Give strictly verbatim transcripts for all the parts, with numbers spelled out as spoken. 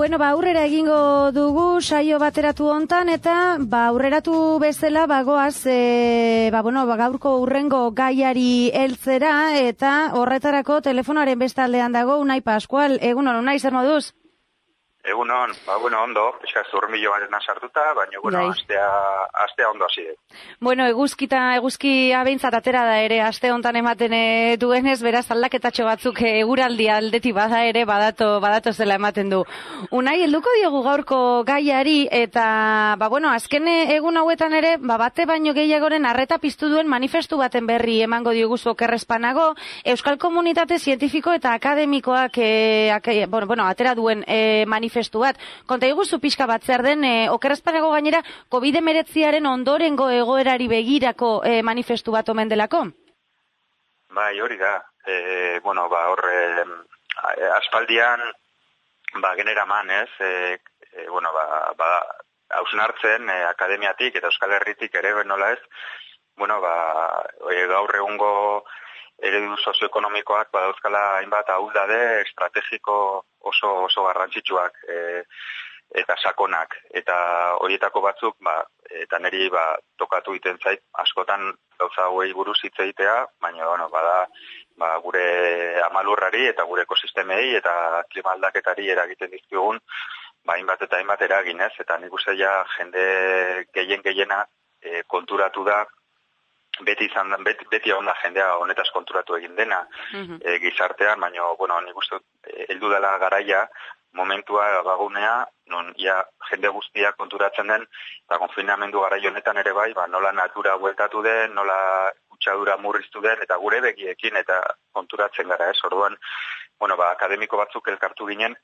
Bueno, ba, aurrera egingo dugu saio bateratu hontan eta ba, aurreratu bezala bagoaz, e, ba, bueno, ba, gaurko urrengo gaiari heltzera eta horretarako telefonoaren bestaldean dago Unai Pascual. Egunon, Unai, zer moduz? Egunon, ba, bueno, ondo, pixka zurmillo barena sartuta, baina, bueno, astea, astea ondo hasi. Bueno, eguzkita, eguzki abeintzat atera da ere, aste hontan ematen e, duenez, beraz aldaketatxo batzuk eguraldi aldeti bada ere, badato, badato zela ematen du. Unai, helduko diogu gaurko gaiari, eta, ba, bueno, azken egun hauetan ere, ba, bate baino gehiagoren arreta piztu duen manifestu baten berri emango dioguzu okerrezpanago, Euskal Komunitate Zientifiko eta Akademikoak, e, ak, bueno, bueno, atera duen e, manifestu manifestu bat. Konta iguzu pixka bat zer den, e, okerrezpanago gainera, covid hemeretziaren ondorengo egoerari begirako e, manifestu bat omen delako? Bai, hori da. E, bueno, ba, horre, aspaldian, ba, generaman, ez? E, e, bueno, ba, ba, hausnartzen, e, akademiatik eta Euskal Herritik ere benola ez, bueno, ba, e, gaur egungo eredu sozioekonomikoak badauzkala hainbat ahuldade estrategiko oso oso garrantzitsuak e, eta sakonak, eta horietako batzuk, ba, eta niri ba, tokatu egiten zait, askotan gauza hauei buruz hitz egitea, baina bueno, bada ba, gure amalurrari eta gure ekosistemei eta klima aldaketari eragiten dizkigun, ba, hainbat eta hainbat eragin, ez? Eta nik uste ja jende gehien gehiena e, konturatu da, beti izan da, beti, beti onda jendea honetaz konturatu egin dena uh-huh. e, gizartean, baina, bueno, nik uste heldu dela garaia, momentua bagunea, non ja jende guztia konturatzen den, eta konfinamendu garaio honetan ere bai, ba, nola natura bueltatu den, nola kutsadura murriztu den, eta gure begiekin, eta konturatzen gara, ez, orduan, bueno, ba, akademiko batzuk elkartu ginen,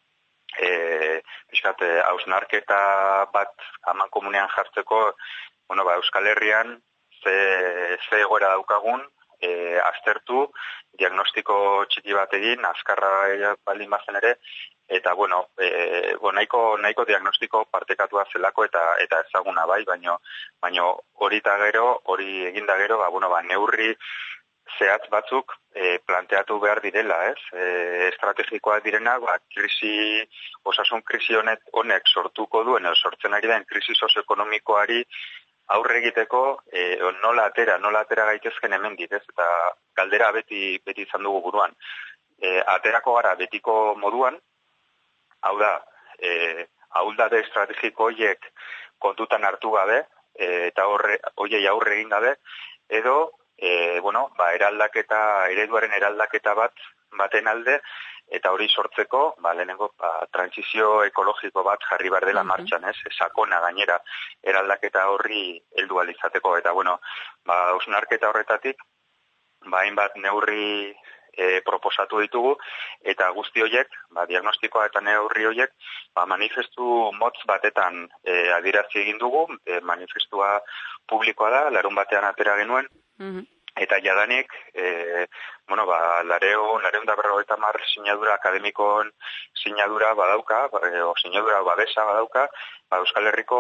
e, pixkat, hausnarketa bat aman komunean jartzeko, bueno, ba, Euskal Herrian, ze, ze egoera daukagun, e, aztertu, diagnostiko txiki bat egin, azkarra baldin bazen ere, eta, bueno, e, bo, nahiko, nahiko diagnostiko partekatua zelako eta eta ezaguna bai, baino, baino hori eta gero, hori eginda gero, ba, bueno, ba, neurri zehatz batzuk e, planteatu behar direla, ez? E, estrategikoak direna, ba, krisi, osasun krisi honek, honek sortuko duen, sortzen ari den krisi sozioekonomikoari aurre egiteko e, nola atera, nola atera gaitezken hemendik, ez? Eta galdera beti beti izan dugu buruan. E, aterako gara betiko moduan, hau da, e, ahuldade estrategiko horiek kontutan hartu gabe, e, eta horre, horiei aurre egin gabe, edo, e, bueno, ba, eraldaketa, ereduaren eraldaketa bat, baten alde, eta hori sortzeko, ba, lehenengo, ba, transizio ekologiko bat jarri behar dela martxan, ez? Sakona gainera, eraldaketa horri heldu ahal izateko, eta, bueno, ba, hausnarketa horretatik, ba, hainbat neurri e, proposatu ditugu, eta guzti horiek, ba, diagnostikoa eta neurri horiek, ba, manifestu motz batetan e, adierazi egin dugu, e, manifestua publikoa da, larun batean atera genuen, mm-hmm. Eta jadanik, e, bueno, ba, lareo, lareun da berrogeita mar sinadura akademikoen sinadura badauka, o sinadura babesa badauka, ba, Euskal Herriko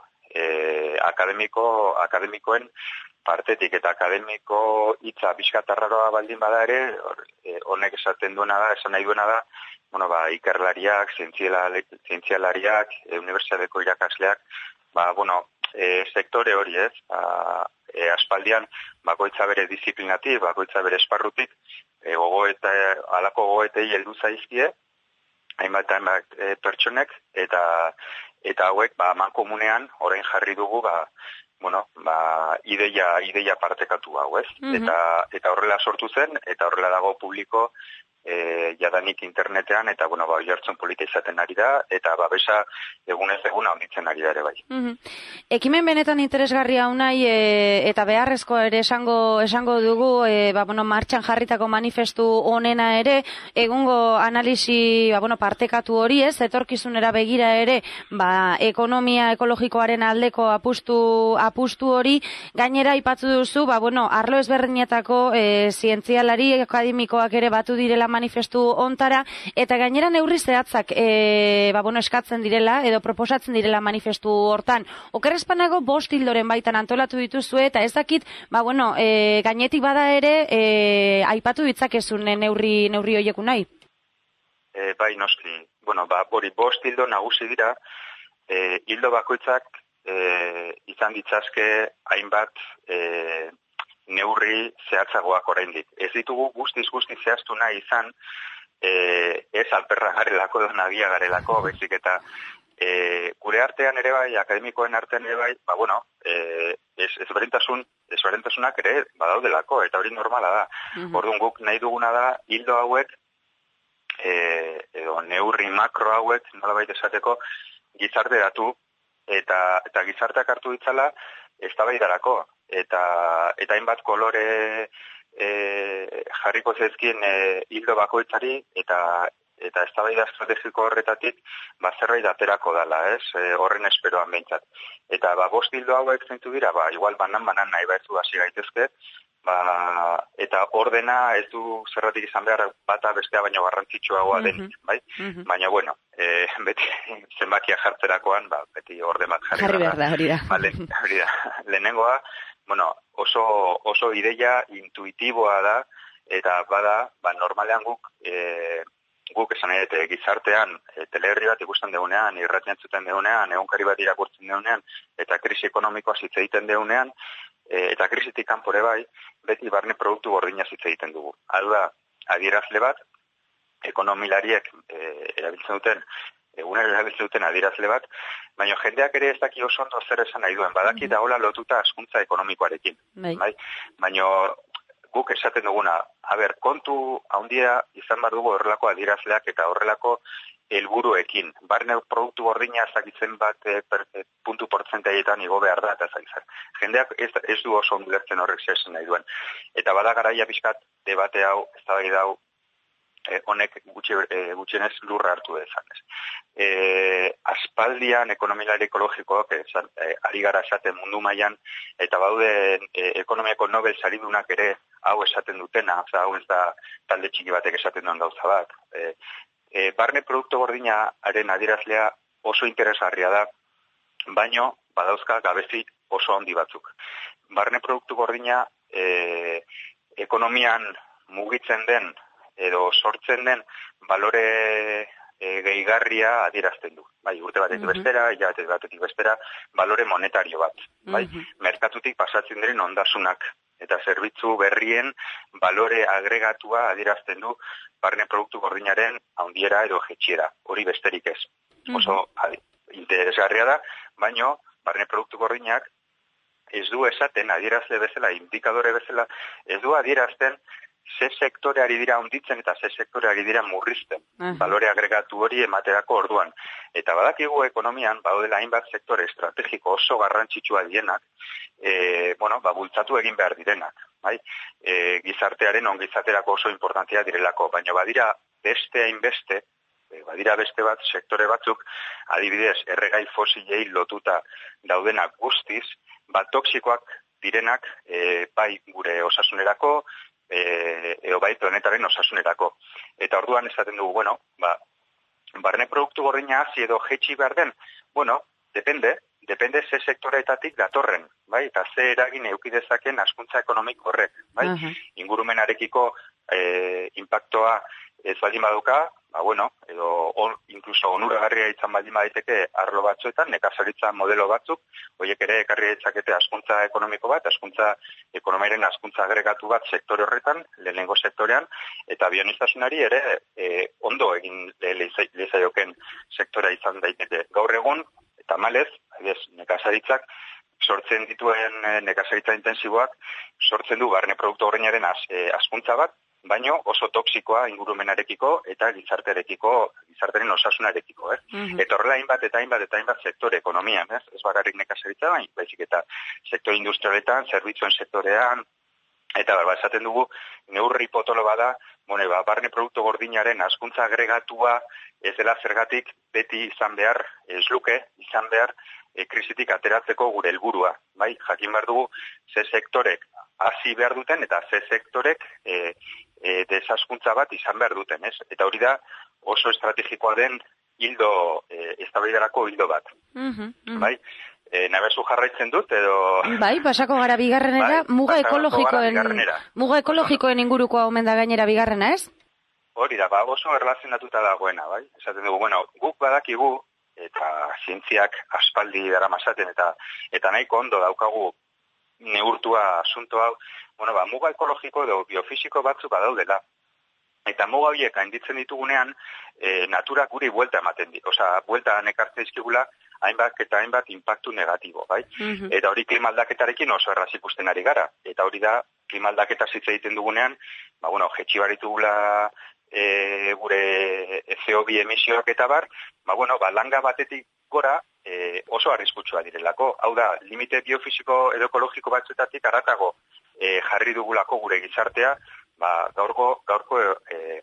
e, akademiko, akademikoen partetik, eta akademiko hitza bizkatarraroa baldin bada ere, e, honek esaten duena da, esan nahi duena da, bueno, ba, ikerlariak, zientzialariak, e, unibertsitateko irakasleak, ba, bueno, e, sektore hori ez, ba, E, aspaldian bakoitza bere disiplinatik, bakoitza bere esparrutik, e, gogoeta, alako gogoetei heldu zaizkie, hainbat hainbat e, pertsonek, eta eta hauek, ba, mankomunean, orain jarri dugu, ba, bueno, ba, ideia, ideia partekatu hau, ez? Mm-hmm. Eta, eta horrela sortu zen, eta horrela dago publiko, e, jadanik internetean, eta, bueno, ba, jartzen polita izaten ari da, eta babesa egunez eguna onditzen ari da ere bai. Mm-hmm. Ekimen benetan interesgarria unai, e, eta beharrezko ere esango, esango dugu, e, ba, bueno, martxan jarritako manifestu honena ere, egungo analisi, ba, bueno, partekatu hori ez, etorkizunera begira ere, ba, ekonomia ekologikoaren aldeko apustu, apustu hori, gainera aipatzu duzu, ba, bueno, arlo ezberdinetako e, zientzialari akademikoak ere batu direla manifestu ontara, eta gainera neurri zehatzak e, ba, bueno, eskatzen direla, edo proposatzen direla manifestu hortan. Okerrezpanago bost hildoren baitan antolatu dituzue, eta ez dakit, ba, bueno, e, gainetik bada ere, e, aipatu ditzakezun neurri, neurri hoieku nahi? E, bai, noski. bueno, ba, hori bost hildo nagusi dira, e, hildo bakoitzak e, izan ditzazke hainbat e, neurri zehatzagoak oraindik. Ez ditugu guztiz guztiz zehaztu nahi izan, e, ez alperra garelako, nagia garelako, baizik eta e, gure artean ere bai, akademikoen artean ere bai, ba, bueno, e, ez, ez berintasun, ez berintasunak ere badaudelako, eta hori normala da. Mm-hmm. Orduan guk nahi duguna da, hildo hauek, e, edo neurri makro hauek, nolabait esateko, gizarteratu, eta, eta gizarteak hartu ditzala, eztabaidarako, eta, eta hainbat kolore e, jarriko zezkin e, hildo bakoitzari, eta eta eztabaida estrategiko horretatik ba zerbait aterako dala, ez? E, horren esperoan behintzat. Eta ba bost hildo hauek zeintu dira, ba igual banan banan nahi baizu hasi gaitezke, ba eta ordena ez du zerratik izan behar bata bestea baino garrantzitsuagoa denik, mm-hmm. bai? Mm-hmm. Baina bueno, e, beti zenbakia jartzerakoan, ba beti orden bat jarri, jarri behar da, hori da. Vale, hori da. Lehenengoa, bueno, oso oso ideia intuitiboa da eta bada, ba normalean guk e, guk esan edete gizartean, e, teleherri bat ikusten deunean, irratian zuten deunean, egunkari bat irakurtzen deunean, eta krisi ekonomikoa hitz egiten deunean, e, eta krisitik kanpore bai, beti barne produktu gordina hitz egiten dugu. Hau da, adierazle bat, ekonomilariek e, erabiltzen duten, egunero erabiltzen duten adierazle bat, baina jendeak ere ez daki oso ondo zer esan nahi duen, badaki mm-hmm. dagoela lotuta hazkuntza ekonomikoarekin. Bai. Bai? Baina guk esaten duguna, a ber, kontu handia izan bar dugu horrelako adierazleak eta horrelako helburuekin. Barne produktu gordina ezagitzen bat e, per, e, puntu portzentaietan igo behar da eta ezagitzen. Jendeak ez, ez du oso ondulertzen horrek zezen nahi duen. Eta bada garaia pixkat debate hau, ez da bai dau, e, honek gutxi, e, gutxienez lurra hartu dezakez. E, aspaldian ekonomilari ekologikoak e, ari gara esaten mundu mailan eta baude e, ekonomiako Nobel saridunak ere hau esaten dutena, oza, hau ez da talde txiki batek esaten duen gauza bat. E, e, barne produktu gordinaren adierazlea oso interesgarria da, baino badauzka gabezi oso handi batzuk. Barne produktu gordina e, ekonomian mugitzen den edo sortzen den balore e, gehigarria adierazten du. Bai, urte batetik mm-hmm. bestera, hilabete batetik bestera, balore monetario bat. Bai, mm-hmm. merkatutik pasatzen diren ondasunak eta zerbitzu berrien balore agregatua adierazten du barne produktu gordinaren handiera edo jetxiera. Hori besterik ez. Mm-hmm. Oso adi, interesgarria da, baino barne produktu gordinak ez du esaten adierazle bezala, indikadore bezala, ez du adierazten ze sektore ari dira handitzen eta ze sektore ari dira murrizten. Uh-huh. Balore agregatu hori ematerako orduan. Eta badakigu ekonomian, baudela hainbat sektore estrategiko oso garrantzitsua dienak, e, bueno, ba, bultzatu egin behar direnak. Bai? E, gizartearen ongizaterako oso importantia direlako, baina badira beste hainbeste, e, badira beste bat, sektore batzuk, adibidez, erregai fosilei lotuta daudenak guztiz, bat toksikoak direnak, e, bai gure osasunerako, E, edo bai planetaren osasunerako. Eta orduan esaten dugu, bueno, ba, barne produktu gordina hasi edo jetxi behar den, bueno, depende, depende ze sektoreetatik datorren, bai, eta ze eragin eduki dezaken hazkuntza ekonomiko horrek, bai, uh-huh. ingurumenarekiko e, impactoa ez baldin baduka, ba bueno, edo on, incluso onuragarria izan baldin badaiteke arlo batzuetan, nekazaritza modelo batzuk, horiek ere ekarri ditzakete hazkuntza ekonomiko bat, hazkuntza ekonomiaren hazkuntza agregatu bat sektore horretan, lehenengo sektorean, eta bionistasunari ere e, ondo egin lezaioken sektorea izan daiteke. Gaur egun, eta malez, nekazaritzak sortzen dituen nekazaritza intensiboak, sortzen du barne produktu gordinaren hazkuntza bat, baino oso toksikoa ingurumenarekiko eta gizartearekiko, gizarteren osasunarekiko, eh? Mm-hmm. Eta horrela hainbat eta hainbat eta hainbat sektore ekonomian, ez? Ez bakarrik nekazaritza, baina baizik eta sektore industrialetan, zerbitzuen sektorean, eta ba, esaten dugu, neurri potolo bada, bone, ba, barne produktu gordinaren hazkuntza agregatua ez dela zergatik beti izan behar, ez luke, izan behar, e, krisitik ateratzeko gure helburua, bai? Jakin behar dugu, ze sektorek hasi behar duten eta ze sektorek e, e, desazkuntza bat izan behar duten, ez? Eta hori da oso estrategikoa den hildo, e, eztabaidarako hildo bat. Mm-hmm, mm-hmm. Bai? E, nabezu jarraitzen dut, edo... Bai, pasako gara bigarrenera, bai, muga ekologikoen, muga ekologikoen inguruko omen da gainera bigarrena, ez? hori da, ba, oso erlazionatuta dagoena, bai? Esaten dugu, bueno, guk badakigu, eta zientziak aspaldi daramazaten, eta eta nahiko ondo daukagu neurtua asunto hau, bueno, ba, muga ekologiko edo biofisiko batzuk badaudela. Eta muga horiek gainditzen ditugunean, e, naturak guri buelta ematen di, osea, buelta nekartzen dizkigula, hainbat eta hainbat inpaktu negatibo, bai? Mm-hmm. Eta hori klima aldaketarekin oso erraz ikusten ari gara. Eta hori da, klima aldaketa hitz egiten dugunean, ba, bueno, jetxi baritugula e, gure C O bi emisioak eta bar, ba, bueno, ba, langa batetik gora e, oso arriskutsua direlako. Hau da, limite biofisiko edo ekologiko batzuetatik haratago e, jarri dugulako gure gizartea, ba, gaurko, gaurko e,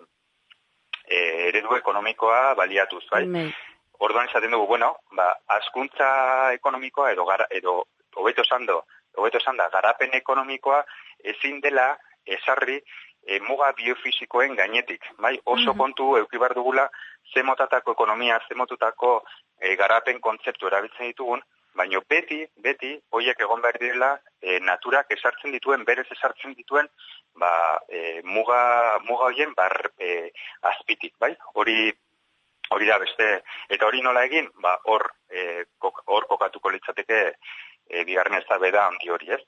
e, eredu ekonomikoa baliatuz, bai? Mm. Orduan esaten dugu, bueno, ba, hazkuntza ekonomikoa edo gara, edo hobeto esando, hobeto esanda, garapen ekonomikoa ezin dela ezarri e, muga biofisikoen gainetik, bai? Oso mm-hmm. kontu eduki behar dugula ze motatako ekonomia, ze motutako e, garapen kontzeptu erabiltzen ditugun, baina beti, beti, horiek egon behar direla e, naturak esartzen dituen, berez esartzen dituen, ba, e, muga, muga horien bar e, azpitik, bai? Hori hori da beste, eta hori nola egin, ba, hor e, kok, hor kokatuko litzateke e, bigarren eztabaida handi hori, ez?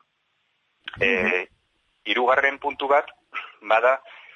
E, hirugarren puntu bat, bada,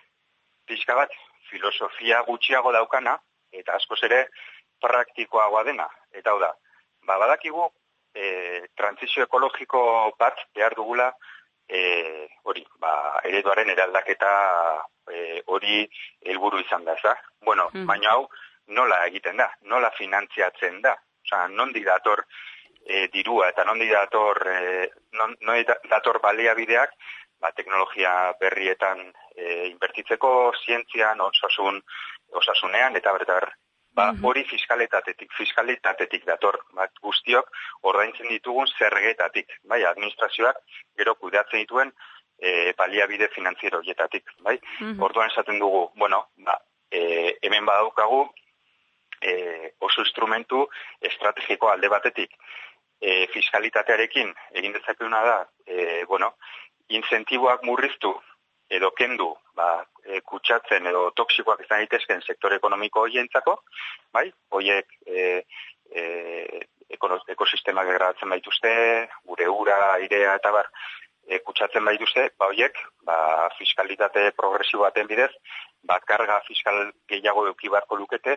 pixka bat, filosofia gutxiago daukana, eta askoz ere praktikoagoa dena, eta hau da, ba, badakigu, e, transizio ekologiko bat behar dugula, e, hori, ba, ereduaren eraldaketa e, hori helburu izan da, ez da? Bueno, mm. baina hau, nola egiten da, nola finantziatzen da, osea, nondi dator e, dirua, eta nondi dator, e, non, nondi dator baliabideak, ba, teknologia berrietan e, inbertitzeko, zientzian, osasun, osasunean, eta bertar, ba, hori fiskaletatetik, fiskaletatetik dator, bat guztiok ordaintzen ditugun zergetatik, bai, administrazioak gero kudeatzen dituen e, baliabide finantziero horietatik, bai, mm-hmm. Orduan esaten dugu, bueno, ba, e, hemen badaukagu, E, oso instrumentu estrategiko alde batetik e, fiskalitatearekin egin dezakeguna da, e, bueno, incentiboak murriztu edo kendu, ba, e, kutsatzen edo toksikoak izan daitezken sektore ekonomiko horientzako, bai, horiek e, e, ekosistemak degradatzen baituzte, gure ura, airea eta bar, e, kutsatzen baituzte, ba, horiek, ba, fiskalitate progresibo baten bidez, ba, karga fiskal gehiago eduki beharko lukete,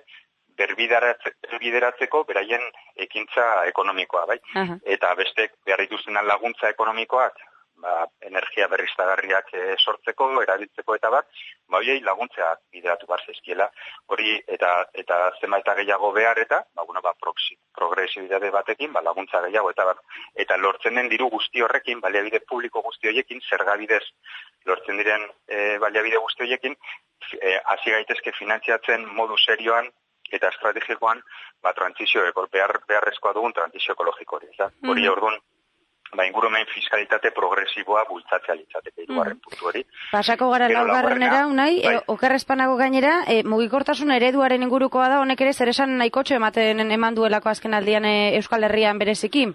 berbideratzeko beraien ekintza ekonomikoa, bai? Uh-huh. Eta bestek behar dituzten laguntza ekonomikoak, ba, energia berriztagarriak e, sortzeko, erabiltzeko eta bat, ba, horiei laguntza bideratu behar zaizkiela, hori eta eta zenbait gehiago behar eta, ba, bueno, ba, progresibitate batekin, ba, laguntza gehiago eta bat, eta lortzen den diru guzti horrekin, baliabide publiko guzti horiekin, zergabidez lortzen diren e, baliabide guzti horiekin, e, hasi gaitezke finantziatzen modu serioan, eta estrategikoan, ba, transizio, behar, beharrezkoa dugun transizio ekologiko hori, eta mm. hori orduan, ba, ingurumen fiskalitate progresiboa bultzatzea litzateke, hirugarren mm. puntu hori. Pasako gara laugarrenera, unai, bai. e, okerrezpanago gainera, e, mugikortasun ereduaren ingurukoa da, honek ere, zer esan nahikotxo ematen eman duelako azken aldian e, Euskal Herrian bereziki?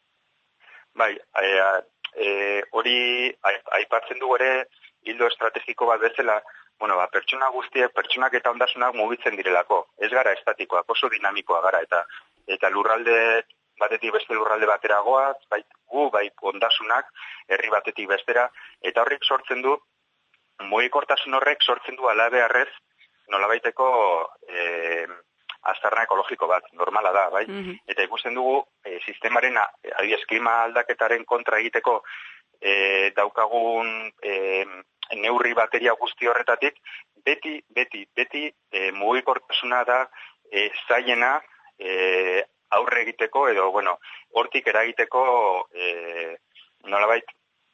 Bai, e, e, hori aipatzen dugu ere, hildo estrategiko bat bezala, bueno, ba, pertsona guztiek, pertsonak eta ondasunak mugitzen direlako. Ez gara estatikoak, oso dinamikoa gara, eta eta lurralde batetik beste lurralde bateragoaz, bai gu, bai ondasunak, herri batetik bestera, eta horrek sortzen du, mugikortasun horrek sortzen du alabearrez, nolabaiteko e, aztarna ekologiko bat, normala da, bai? Mm-hmm. Eta ikusten dugu, e, sistemaren, adibidez, klima aldaketaren kontra egiteko e, daukagun e, neurri bateria guzti horretatik, beti, beti, beti e, mugikortasuna da e, zaiena e, aurre egiteko, edo, bueno, hortik eragiteko e, nolabait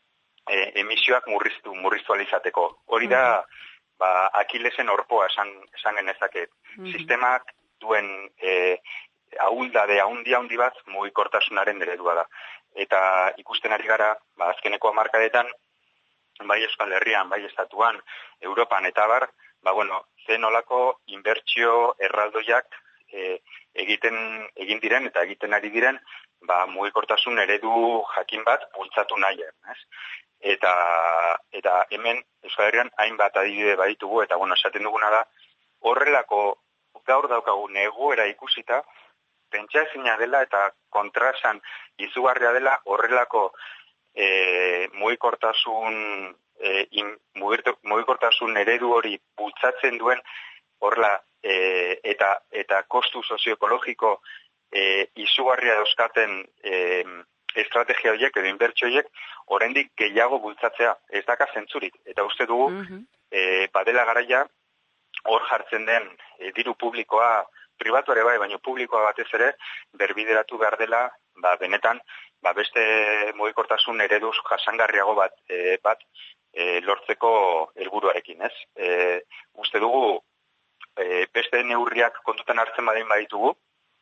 e, emisioak murriztu, murriztu alizateko. Hori da, mm-hmm. ba, Akilesen orpoa esan, esan genezake. Mm-hmm. Sistemak duen e, ahuldade, haundi haundi bat mugikortasunaren eredua da. Eta ikusten ari gara, ba, azkeneko hamarkadetan, bai Euskal Herrian, bai Estatuan, Europan eta bar, ba bueno, zen olako inbertsio erraldoiak e, egiten egin diren eta egiten ari diren, ba mugikortasun eredu jakin bat bultzatu nahian, ez? Eta eta hemen Euskal Herrian hainbat adibide baditugu eta bueno, esaten duguna da horrelako gaur daukagun egoera ikusita, pentsa ezina dela eta kontrasan izugarria dela horrelako e, mugikortasun e, in, mugikortasun eredu hori bultzatzen duen horrela e, eta eta kostu sozioekologiko e, izugarria dauzkaten e, estrategia horiek edo inbertsio horiek oraindik gehiago bultzatzea ez daka zentzurik eta uste dugu mm-hmm. e, badela garaia hor jartzen den e, diru publikoa pribatu ere bai, baina publikoa batez ere berbideratu behar dela ba, benetan ba, beste mugikortasun ereduz jasangarriago bat e, bat e, lortzeko helburuarekin, ez? E, uste dugu e, beste neurriak kontutan hartzen badin baditugu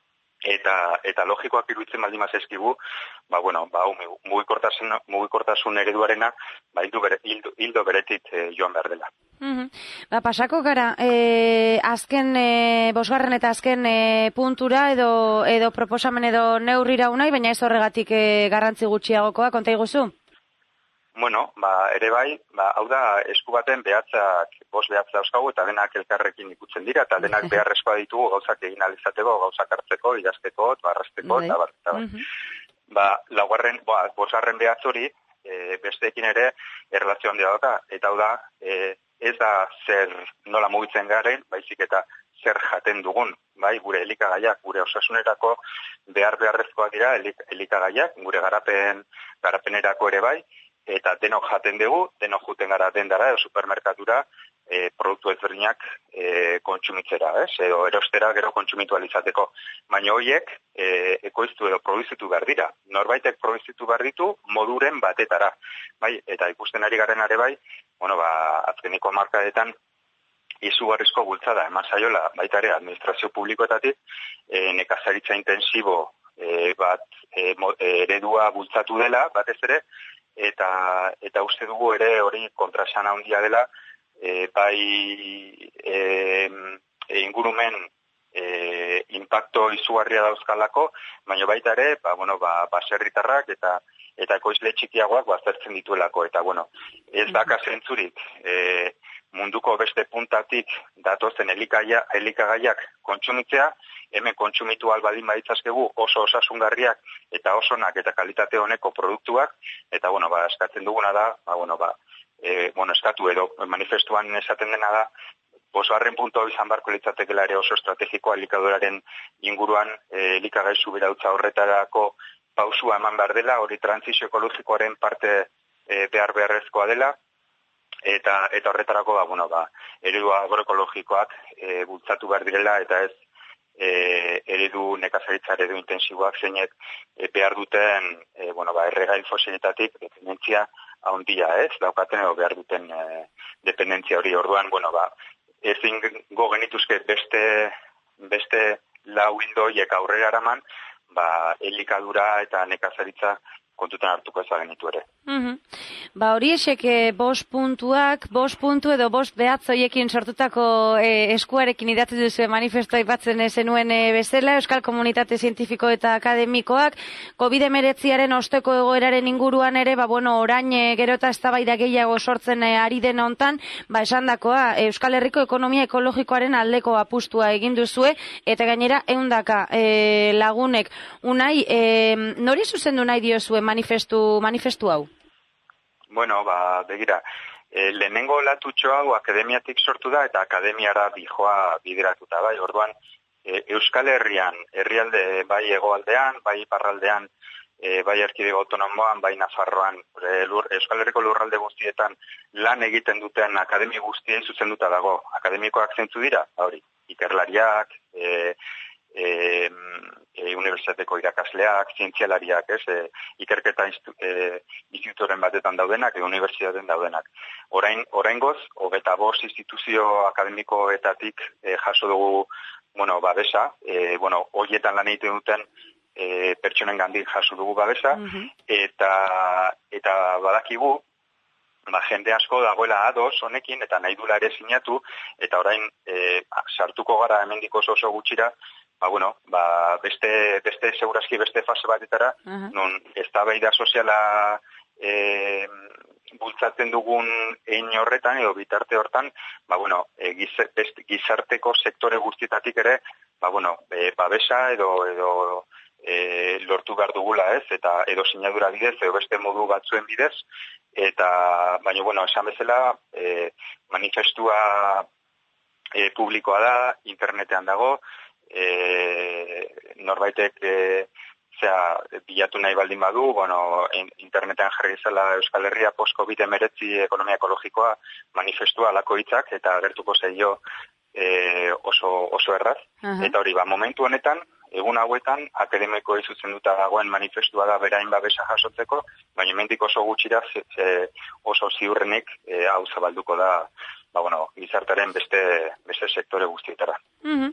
eta eta logikoak iruditzen baldin mazezkigu, ba bueno, ba mugikortasun mugikortasun ereduarena ba hildo bere, hildo, hildo beretit e, joan behar dela. Mm-hmm. Ba, pasako gara, e, azken, e, bosgarren eta azken e, puntura edo edo proposamen edo neurrira unai, baina ez horregatik e, garrantzi gutxiagokoa, konta iguzu? Bueno, ba, ere bai, ba, hau da, esku baten behatzak, bos behatza dauzkagu, eta denak elkarrekin ikutzen dira, eta denak beharrezkoa ditugu gauzak egin alizateko, gauzak hartzeko, idazteko, barrazteko, eta bat, eta bat. Mm-hmm. Ba, laugarren, ba, bosgarren behatz hori, e, besteekin ere, erlazio handia dauka, eta hau da, e, ez da zer nola mugitzen garen, baizik eta zer jaten dugun, bai, gure elikagaiak, gure osasunerako behar beharrezkoak dira, elik, elikagaiak, gure garapen, garapenerako ere bai, eta denok jaten dugu, denok juten gara dendara, edo supermerkatura, e, produktu ezberdinak e, kontsumitzera, ez? Edo erostera gero kontsumitu alizateko. Baina horiek e, ekoiztu edo produzitu behar dira. Norbaitek produzitu behar ditu moduren batetara. Bai, eta ikusten ari garen are bai, bueno, ba, azkeniko markadetan izugarrizko bultzada eman zaiola, baita ere administrazio publikoetatik, e, nekazaritza intensibo e, bat e, mo, e, eredua bultzatu dela, batez ere, eta eta uste dugu ere hori kontrasan handia dela e, bai e, e, ingurumen e, impacto izugarria dauzkalako, baina baita ere ba, bueno, ba, baserritarrak eta eta ekoizle txikiagoak baztertzen dituelako eta bueno, ez daka zentzurik e, munduko beste puntatik datozen elikaia, elikagaiak kontsumitzea, hemen kontsumitu albadin baditzazkegu oso osasungarriak eta osonak eta kalitate honeko produktuak, eta bueno, ba, eskatzen duguna da, ba, bueno, ba, e, bueno, eskatu edo manifestuan esaten dena da, bosgarren puntua izan barko litzatekela ere oso estrategikoa elikaduraren inguruan e, elikagai subirautza horretarako pausua eman behar dela, hori trantsizio ekologikoaren parte e, behar beharrezkoa dela, eta eta horretarako ba bueno ba eredu agroekologikoak e, bultzatu behar direla eta ez e, eredu nekazaritza eredu intensiboak zeinek e, behar duten e, bueno ba erregai fosiletatik dependentzia handia, ez daukaten edo behar duten e, dependentzia hori. Orduan bueno ba ezin go genituzke beste beste lau ildoiek aurrera eraman ba elikadura eta nekazaritza kontutan hartuko ez genitu ere. Mm-hmm. Ba hori esek bost puntuak, bost puntu edo bost behatz horiekin sortutako e, eskuarekin idatzi duzu manifesto aipatzen zenuen e, bezala, Euskal Komunitate Zientifiko eta Akademikoak, covid hemeretziaren osteko egoeraren inguruan ere, ba bueno, orain e, gero eta eztabaida gehiago sortzen e, ari den hontan, ba esandakoa, Euskal Herriko ekonomia ekologikoaren aldeko apustua egin duzue, eta gainera ehundaka e, lagunek unai, e, nori zuzendu nahi diozue manifestu, manifestu hau? Bueno, ba, begira, e, lehenengo latutxo hau akademiatik sortu da eta akademiara bijoa bideratuta, bai, orduan e, Euskal Herrian, herrialde bai hegoaldean, bai iparraldean, e, bai erkidego autonomoan, bai Nafarroan, e, lur, Euskal Herriko lurralde guztietan lan egiten duten akademi guztiei zuzenduta dago. Akademikoak zentzu dira, hori, ikerlariak, e, E, e, unibertsitateko irakasleak, zientzialariak, ez, e, ikerketa institu, e, institutoren batetan daudenak, e, unibertsitaten daudenak. Orain, oraingoz, hogeita bost instituzio akademikoetatik e, jaso dugu, bueno, babesa, e, bueno, horietan lan egiten duten e, pertsonen gandik jaso dugu babesa, mm-hmm. eta, eta badakigu, ba, jende asko dagoela ados honekin, eta nahi dula ere sinatu, eta orain e, sartuko gara hemendik oso oso gutxira, ba, bueno, ba, beste, beste segurazki beste fase batetara, uh-huh. non eztabaida soziala e, bultzatzen dugun ein horretan edo bitarte hortan, ba bueno, e, gizarteko sektore guztietatik ere, ba bueno, e, babesa edo edo e, lortu behar dugula, ez? Eta edo sinadura bidez edo beste modu batzuen bidez, eta baina bueno, esan bezala, e, manifestua e, publikoa da, internetean dago, e, norbaitek e, zera, bilatu nahi baldin badu, bueno, internetean jarri zela Euskal Herria post-Covid hemeretzi ekonomia ekologikoa manifestua alako hitzak, eta gertuko zaio e, oso, oso erraz. Uh-huh. Eta hori, ba, momentu honetan, egun hauetan, akademiko izutzen duta dagoen manifestua da berain babesa jasotzeko, baina hemendik oso gutxira e, oso ziurrenik e, hau zabalduko da, ba, bueno, gizartaren beste, beste sektore guztietara. Mm-hmm.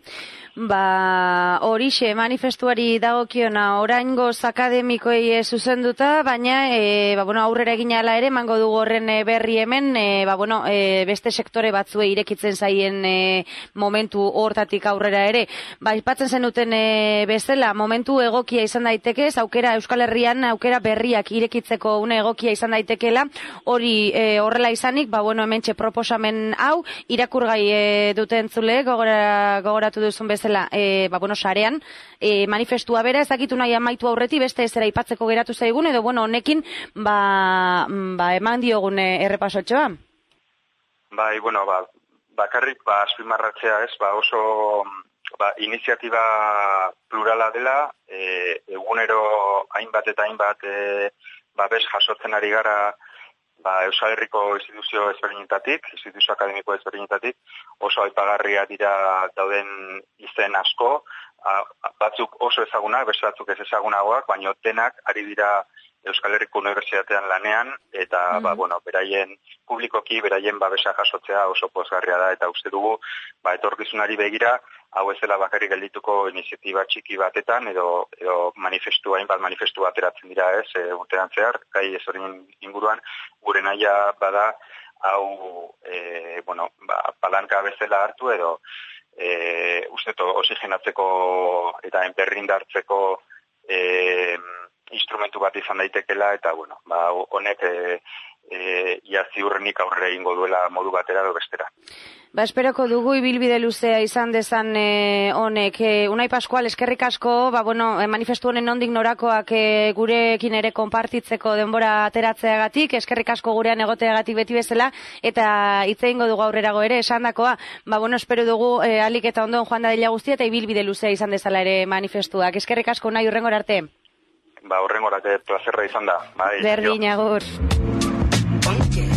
Ba, horixe manifestuari dagokiona oraingoz akademikoei zuzenduta, baina e, ba, bueno, aurrera egin ala ere emango dugu horren berri hemen, e, ba, bueno, e, beste sektore batzue irekitzen zaien e, momentu hortatik aurrera ere. Ba, aipatzen zenuten e, bezala, momentu egokia izan daiteke, aukera Euskal Herrian aukera berriak irekitzeko une egokia izan daitekeela, hori e, horrela izanik, ba, bueno, hementxe proposamen hau, irakurgai e, duten zule, gogora, gogoratu duzun bezala, e, ba, bueno, sarean, e, manifestua bera, ez dakitu nahi amaitu aurreti, beste ezera ipatzeko geratu zaigun, edo, bueno, honekin, ba, ba eman diogun errepasotxoa. Bai, bueno, ba, bakarrik, ba, azpimarratzea ez, ba, oso, ba, iniziatiba plurala dela, e, egunero hainbat eta hainbat, e, ba, bez jasotzen ari gara, ba, Euskal Herriko instituzio ezberdinetatik, instituzio akademiko ezberdinetatik, oso aipagarria dira dauden izen asko, a, batzuk oso ezagunak, beste batzuk ez ezagunagoak, baina denak ari dira Euskal Herriko Unibertsitatean lanean, eta, mm-hmm. ba, bueno, beraien publikoki, beraien babesa jasotzea oso pozgarria da, eta uste dugu, ba, etorkizunari begira, hau ez dela bakarrik geldituko iniziatiba txiki batetan, edo, edo manifestua, hainbat manifestua ateratzen dira ez, e, urtean zehar, gai ez horien inguruan, gure naia bada, hau, e, bueno, ba, palanka bezala hartu, edo, e, uste to, oxigenatzeko eta enperrindartzeko, e, instrumentu bat izan daitekela, eta, bueno, ba, honek e, e, ia ziurrenik aurrera egingo duela modu batera edo bestera. Ba, esperoko dugu ibilbide luzea izan dezan e, honek. E, Unai Pascual, eskerrik asko, ba, bueno, manifestu honen nondik norakoak e, gurekin ere konpartitzeko denbora ateratzeagatik, eskerrik asko gurean egoteagatik beti bezala, eta hitz egingo dugu aurrerago ere, esandakoa, ba, bueno, espero dugu e, alik eta ondoen joan dadila guztia, eta ibilbide luzea izan dezala ere manifestuak. Eskerrik asko, Unai, hurrengora arte. Ba, hurrengora arte plazerra izan da. Bai, berdin, agur.